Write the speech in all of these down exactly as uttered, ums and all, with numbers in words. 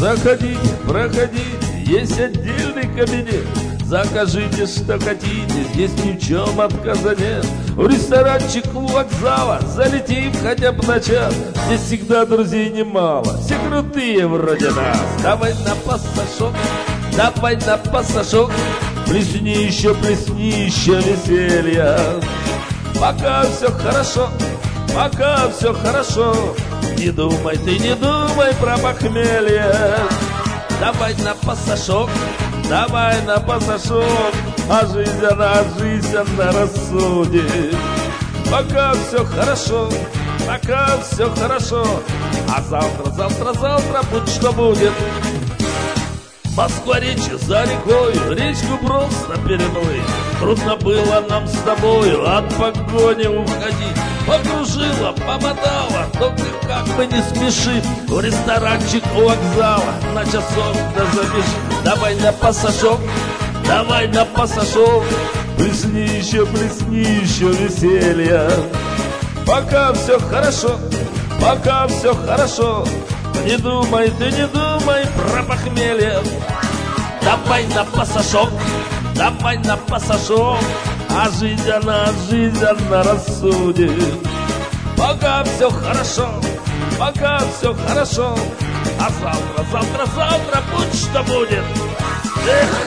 Заходите, проходите, есть отдельный кабинет. Закажите, что хотите, здесь ни в чем отказа нет. В ресторанчик у вокзала залетим хотя бы на час. Здесь всегда друзей немало, все крутые вроде нас. Давай на пассажок, давай на пассажок, плесни еще, плесни еще веселья. Пока все хорошо, пока все хорошо, не думай, ты не думай про похмелье. Давай на пассажок, давай на пассажок, а жизнь она, жизнь она рассудит. Пока все хорошо, пока все хорошо, а завтра, завтра, завтра будь что будет. Москва-речи за рекою, речку просто переплыть. Трудно было нам с тобою от погони уходить. Покружила, помотала, только как бы не смеши. В ресторанчик у вокзала на часов да запиши. Давай на пассажок, давай на пассажок, плесни еще, плесни еще веселья. Пока все хорошо, пока все хорошо, не думай, ты не думай про похмелье. Давай на пассажок, давай на пассажок, а жизнь она, жизнь она рассудит. Пока все хорошо, пока все хорошо, а завтра, завтра, завтра будь что будет. Эх!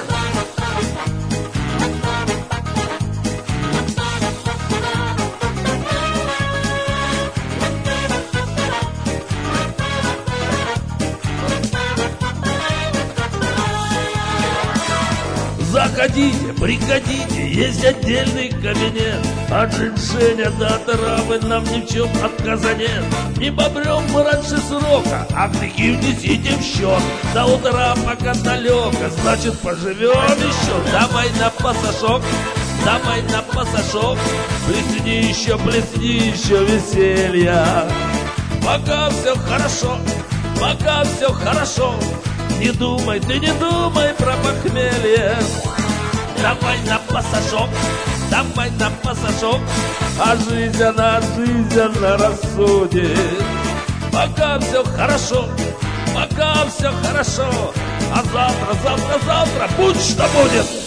Заходите, приходите, есть отдельный кабинет. От женьшеня до травы нам ни в чем отказа нет. Не побрем мы раньше срока, а грехи внесите в счет. До утра пока далеко, значит поживем еще. Давай на пассажок, давай на пассажок, плесни еще, плесни еще веселья. Пока все хорошо, пока все хорошо, не думай, ты не думай про похмелье. Давай на пассажок, давай на пассажок, а жизнь она, жизнь она рассудит. Пока все хорошо, пока все хорошо, а завтра, завтра, завтра будь что будет.